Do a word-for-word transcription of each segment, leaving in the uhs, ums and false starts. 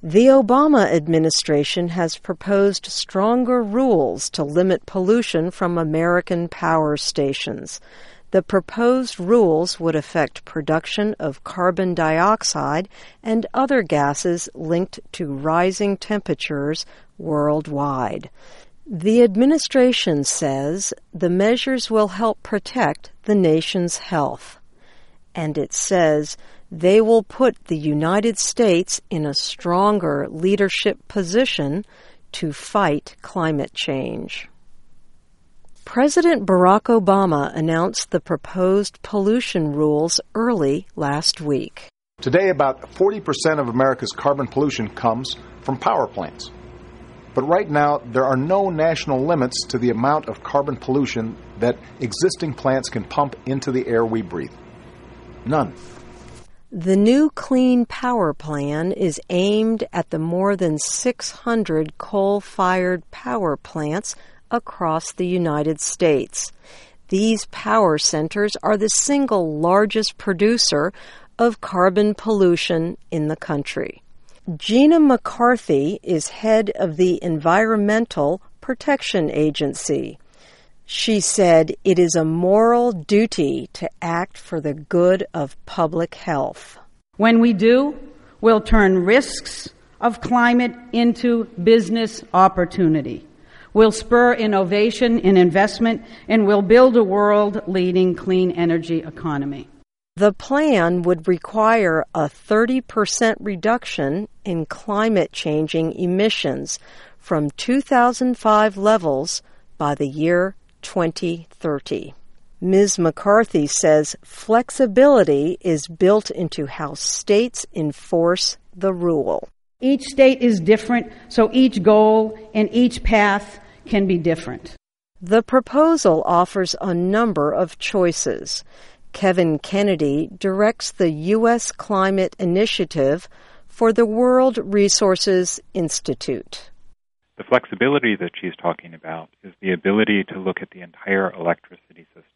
The Obama administration has proposed stronger rules to limit pollution from American power stations. The proposed rules would affect production of carbon dioxide and other gases linked to rising temperatures worldwide. The administration says the measures will help protect the nation's health. And it says they will put the United States in a stronger leadership position to fight climate change. President Barack Obama announced the proposed pollution rules early last week. Today, about forty percent of America's carbon pollution comes from power plants. But right now, there are no national limits to the amount of carbon pollution that existing plants can pump into the air we breathe. None. The new Clean Power Plan is aimed at the more than six hundred coal-fired power plants across the United States. These power centers are the single largest producer of carbon pollution in the country. Gina McCarthy is head of the Environmental Protection Agency. She said it is a moral duty to act for the good of public health. When we do, we'll turn risks of climate into business opportunity. We'll spur innovation and investment, and we'll build a world-leading clean energy economy. The plan would require a thirty percent reduction in climate-changing emissions from two thousand five levels by the year twenty thirty. Miz McCarthy says flexibility is built into how states enforce the rule. Each state is different, so each goal and each path can be different. The proposal offers a number of choices. Kevin Kennedy directs the U S Climate Initiative for the World Resources Institute. The flexibility that she's talking about is the ability to look at the entire electricity system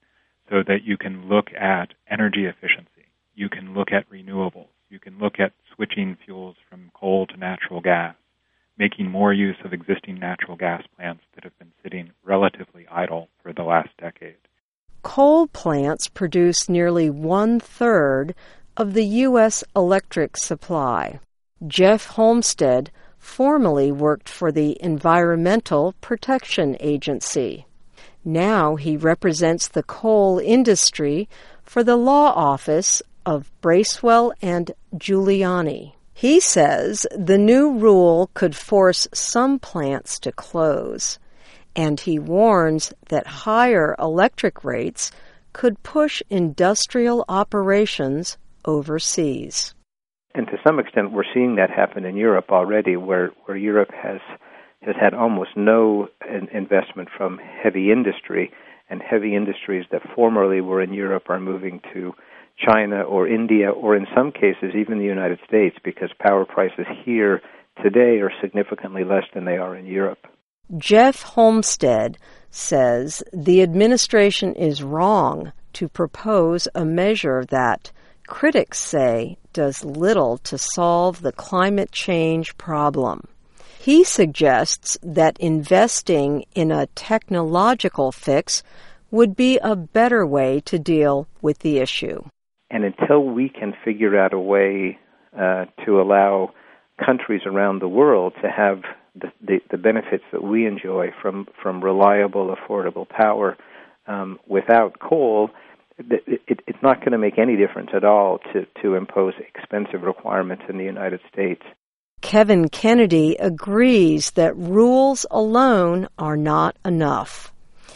so that you can look at energy efficiency, you can look at renewables, you can look at switching fuels from coal to natural gas, making more use of existing natural gas plants that have been sitting relatively idle for the last decade. Coal plants produce nearly one-third of the U S electric supply. Jeff Homestead formerly worked for the Environmental Protection Agency. Now he represents the coal industry for the law office of Bracewell and Giuliani. He says the new rule could force some plants to close, and he warns that higher electric rates could push industrial operations overseas. And to some extent, we're seeing that happen in Europe already, where, where Europe has has had almost no in investment from heavy industry, and heavy industries that formerly were in Europe are moving to China or India, or in some cases even the United States, because power prices here today are significantly less than they are in Europe. Jeff Homestead says the administration is wrong to propose a measure that critics say does little to solve the climate change problem. He suggests that investing in a technological fix would be a better way to deal with the issue. And until we can figure out a way uh, to allow countries around the world to have the, the, the benefits that we enjoy from, from reliable, affordable power um, without coal, it, it, it's not going to make any difference at all to, to impose expensive requirements in the United States. Kevin Kennedy agrees that rules alone are not enough.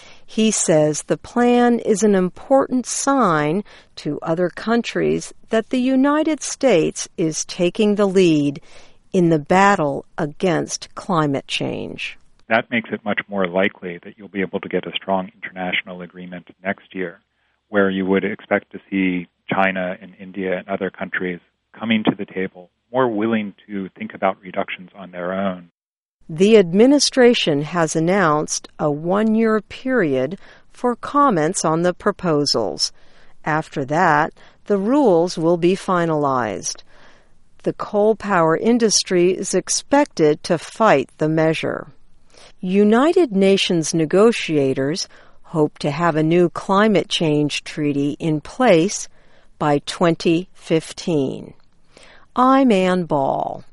He says the plan is an important sign to other countries that the United States is taking the lead in the battle against climate change. That makes it much more likely that you'll be able to get a strong international agreement next year, where you would expect to see China and India and other countries coming to the table, more willing to think about reductions on their own. The administration has announced a one-year period for comments on the proposals. After that, the rules will be finalized. the coal power industry is expected to fight the measure. United Nations negotiators hope to have a new climate change treaty in place by twenty fifteen. I'm Ann Ball.